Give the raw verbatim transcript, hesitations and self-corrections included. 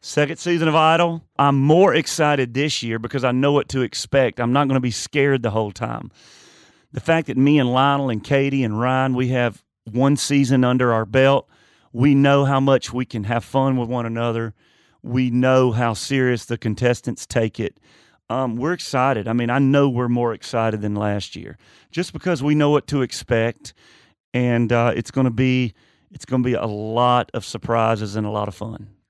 Second season of Idol. I'm more excited this year because I know what to expect. I'm not going to be scared the whole time. The fact that me and Lionel and Katie and Ryan, we have one season under our belt, we know how much we can have fun with one another. We know how serious the contestants take it. Um, we're excited. I mean, I know we're more excited than last year just because we know what to expect, and uh, it's going to be it's going to be a lot of surprises and a lot of fun.